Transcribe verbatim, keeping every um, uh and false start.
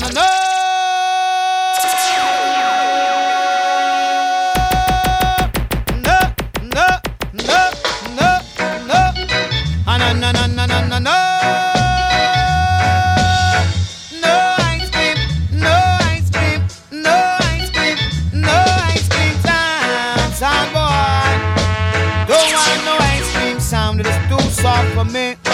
no, no. No, no, no, no, no. Ah, no, no, no, no, no, no, no. No ice cream, no ice cream, no ice cream, no ice cream time, sound boy. Don't want no ice cream sound, it is too soft for me.